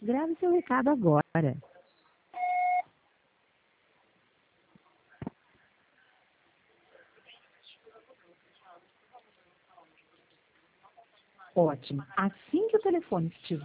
Grave seu recado agora. Ótimo. Assim que o telefone estiver